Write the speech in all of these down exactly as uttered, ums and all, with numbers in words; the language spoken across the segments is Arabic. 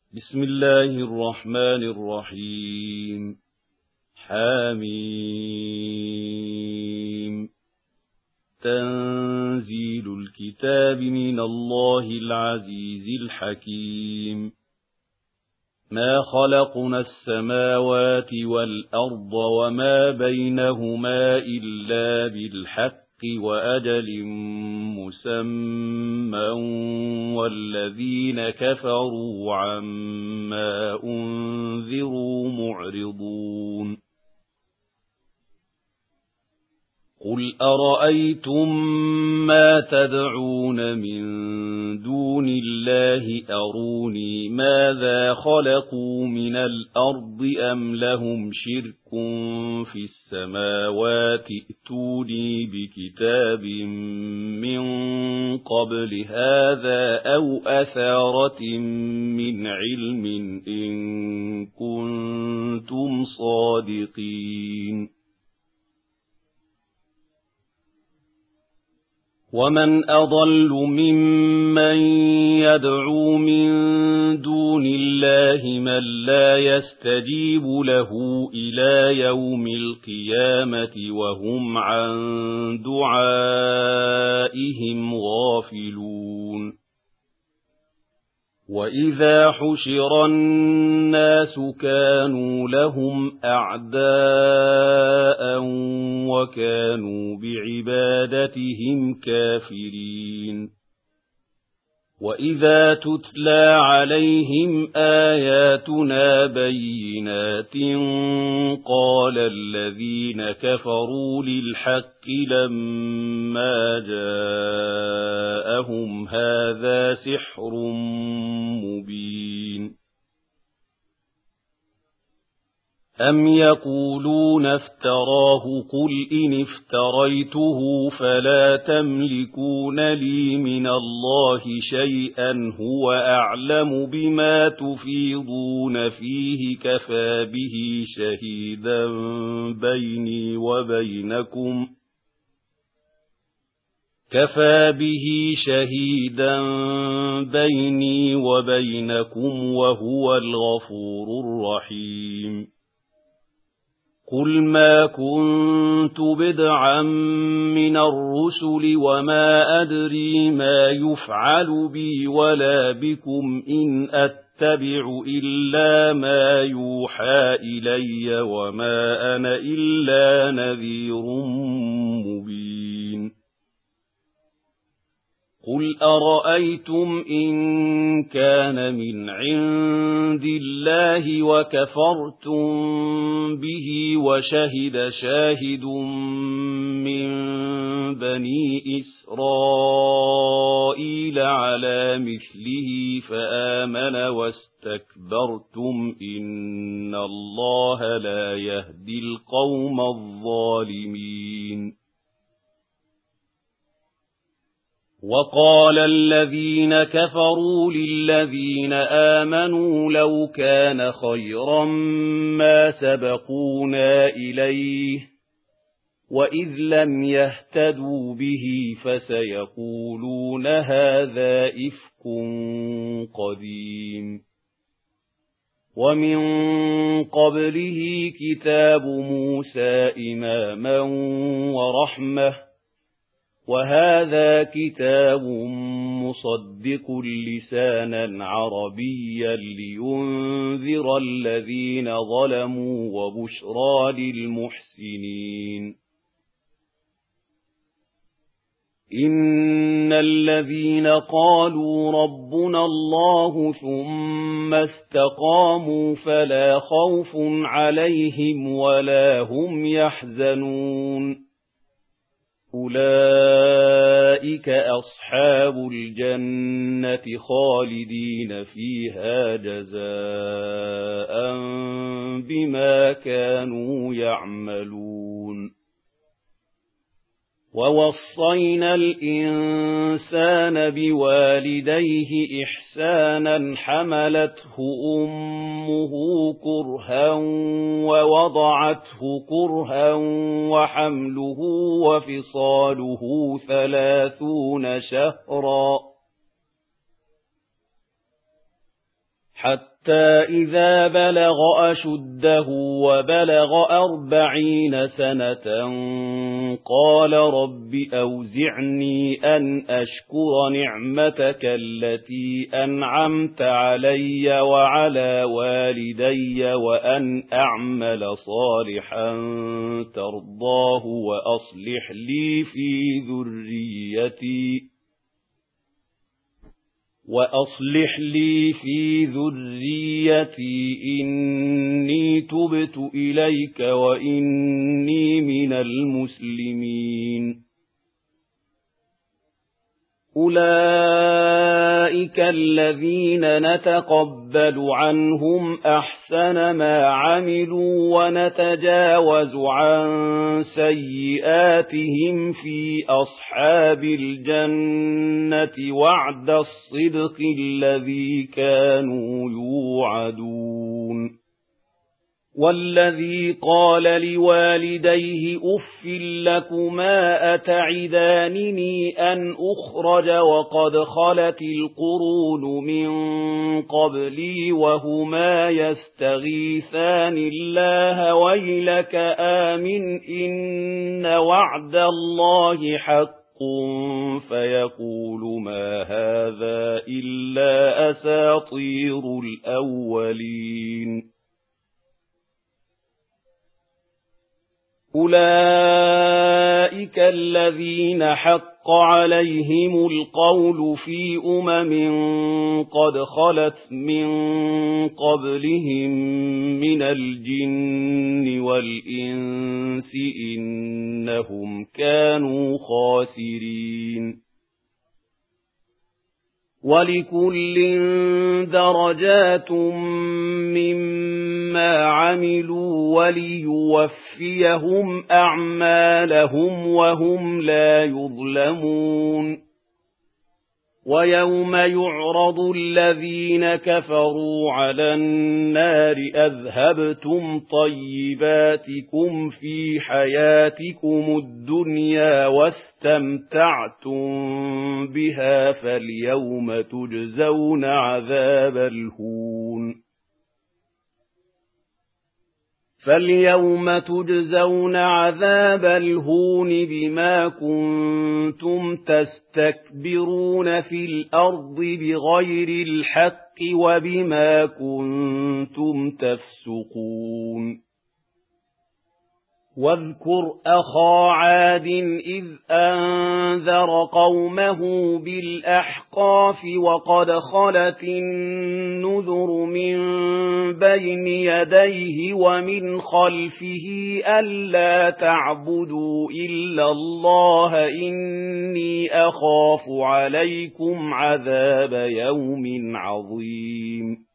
بسم الله الرحمن الرحيم. حميم. تنزيل الكتاب من الله العزيز الحكيم. ما خلقنا السماوات والأرض وما بينهما إلا بالحق وأجل مسمى والذين كفروا عما أنذروا معرضون. قل أرأيتم ما تدعون من دون الله أروني ماذا خلقوا من الأرض أم لهم شرك في السماوات ائتوني بكتاب من قبل هذا أو أثارة من علم إن كنتم صادقين. ومن أضل ممن يدعو من دون الله من لا يستجيب له إلى يوم القيامة وهم عن دعائهم غافلون. وإذا حشر الناس كانوا لهم أعداء وكانوا بعبادتهم كافرين. وإذا تتلى عليهم آياتنا بينات قال الذين كفروا للحق لما جاءهم هذا سحر مبين. أم يقولون افتراه قل إن افتريته فلا تملكون لي من الله شيئا هو أعلم بما تفيضون فيه كفى به شهيدا بيني وبينكم كفى به شهيدا بيني وبينكم وهو الغفور الرحيم. قل ما كنت بدعا من الرسل وما أدري ما يفعل بي ولا بكم إن أتبع إلا ما يوحى إلي وما أنا إلا نذير مبين. قل أرأيتم إن كان من عند الله وكفرتم به وشهد شاهد من بني إسرائيل على مثله فآمن واستكبرتم إن الله لا يهدي القوم الظالمين. وقال الذين كفروا للذين آمنوا لو كان خيرا ما سبقونا إليه وإذ لم يهتدوا به فسيقولون هذا إفك قديم. ومن قبله كتاب موسى إماما ورحمة وهذا كتاب مصدق لسانا عربيا لينذر الذين ظلموا وبشرى للمحسنين. إن الذين قالوا ربنا الله ثم استقاموا فلا خوف عليهم ولا هم يحزنون. أولئك أصحاب الجنة خالدين فيها جزاء بما كانوا يعملون. ووصينا الإنسان بوالديه إحسانا حملته أمه كرها ووضعته كرها وحمله وفصاله ثلاثون شهرا حتى إذا بلغ أشده وبلغ أربعين سنة قال رب أوزعني أن أشكر نعمتك التي أنعمت علي وعلى والدي وأن أعمل صالحا ترضاه وأصلح لي في ذريتي وأصلح لي في ذريتي إني تبت إليك وإني من المسلمين أولئك الذين نتقبل عنهم أحسن ما عملوا ونتجاوز عن سيئاتهم في أصحاب الجنة وعد الصدق الذي كانوا يوعدون والذي قال لوالديه أف لكما أتعدانني أن أخرج وقد خلت القرون من قبلي وهما يستغيثان الله ويلك آمن إن وعد الله حق فيقول ما هذا إلا أساطير الأولين أولئك الذين حق عليهم القول في أمم قد خلت من قبلهم من الجن والإنس إنهم كانوا خاسرين ولكل درجات مما عملوا وليوفيهم أعمالهم وهم لا يظلمون ويوم يعرض الذين كفروا على النار أذهبتم طيباتكم في حياتكم الدنيا واستمتعتم بها فاليوم تجزون عذاب الهون فاليوم تجزون عذاب الهون بما كنتم تستكبرون في الأرض بغير الحق وبما كنتم تفسقون واذكر أخا عاد إذ أنذر قومه بالأحقاف وقد خلت النذر من بين يديه ومن خلفه ألا تعبدوا إلا الله إني أخاف عليكم عذاب يوم عظيم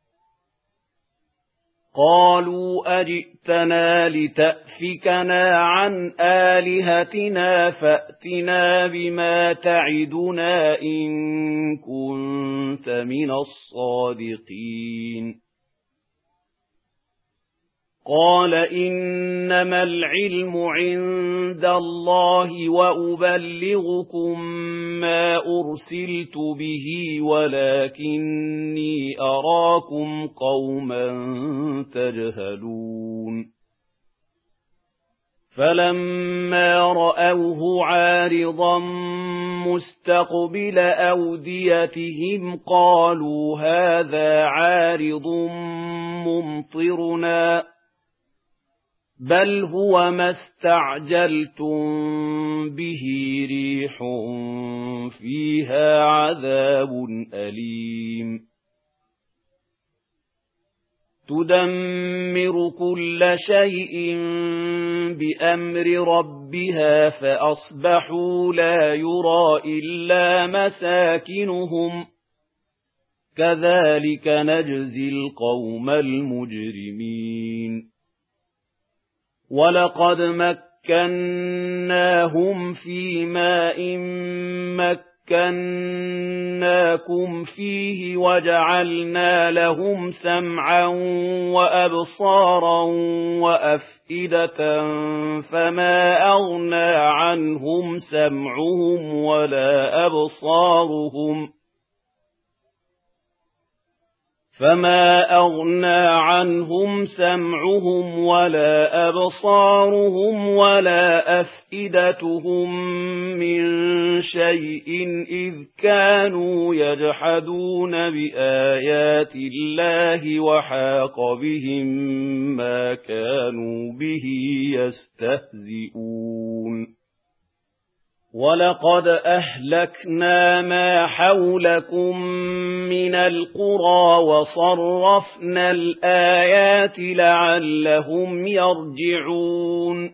قالوا أجئتنا لتأفكنا عن آلهتنا فأتنا بما تعدنا إن كنت من الصادقين قال إنما العلم عند الله وأبلغكم ما أرسلت به ولكني أراكم قوما تجهلون فلما رأوه عارضا مستقبل أوديتهم قالوا هذا عارض ممطرنا بل هو ما استعجلتم به ريح فيها عذاب أليم تدمر كل شيء بأمر ربها فأصبحوا لا يرى إلا مساكنهم كذلك نجزي القوم المجرمين ولقد مكناهم في ماء مكناكم فيه وجعلنا لهم سمعا وأبصارا وأفئدة فما أغنى عنهم سمعهم ولا أبصارهم فما أغنى عنهم سمعهم ولا أبصارهم ولا أفئدتهم من شيء إذ كانوا يجحدون بآيات الله وحاق بهم ما كانوا به يستهزئون ولقد أهلكنا ما حولكم من القرى وصرفنا الآيات لعلهم يرجعون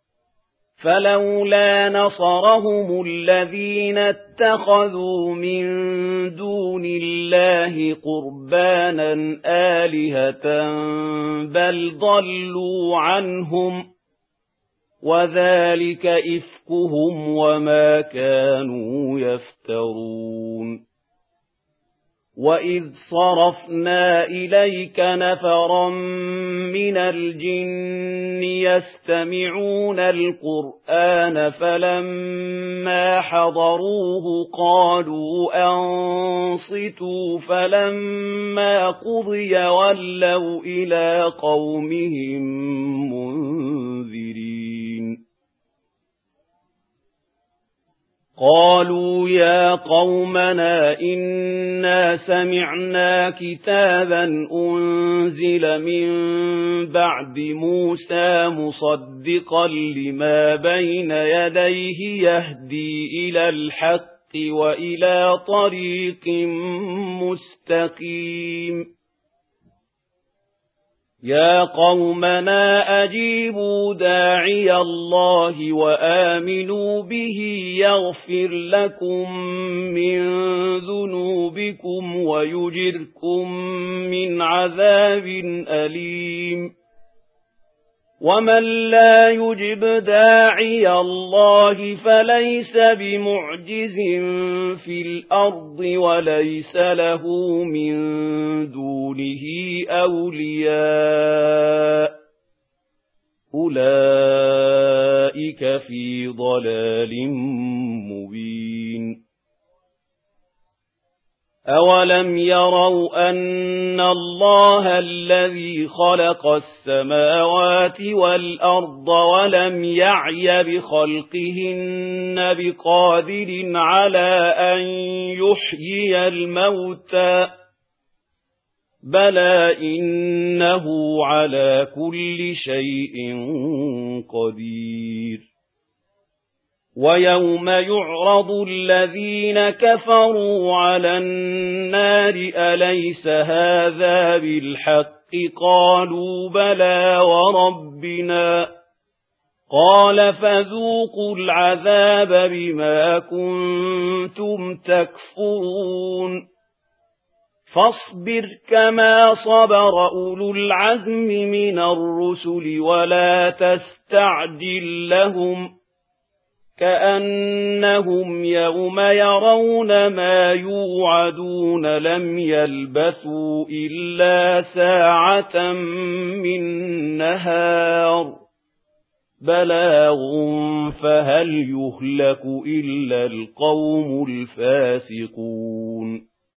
فلولا نصرهم الذين اتخذوا من دون الله قربانا آلهة بل ضلوا عنهم وذلك إفكهم وما كانوا يفترون وإذ صرفنا إليك نفرا من الجن يستمعون القرآن فلما حضروه قالوا أنصتوا فلما قضي ولوا إلى قومهم منذرين قالوا يا قومنا إنا سمعنا كتابا أنزل من بعد موسى مصدقا لما بين يديه يهدي إلى الحق وإلى طريق مستقيم يا قومنا أجيبوا داعي الله وآمنوا به يغفر لكم من ذنوبكم ويجركم من عذاب أليم ومن لا يجب داعي الله فليس بمعجز في الأرض وليس له من دونه أولياء أولئك في ضلال مبين أولم يروا أن الله الذي خلق السماوات والأرض ولم يعي بخلقهن بقادر على أن يحيي الموتى بلى إنه على كل شيء قدير ويوم يعرض الذين كفروا على النار أليس هذا بالحق قالوا بلى وربنا قال فذوقوا العذاب بما كنتم تكفرون فاصبر كما صبر أولو العزم من الرسل ولا تستعجل لهم كأنهم يوم يرون ما يوعدون لم يلبثوا إلا ساعة من نهار بلاغ فهل يهلك إلا القوم الفاسقون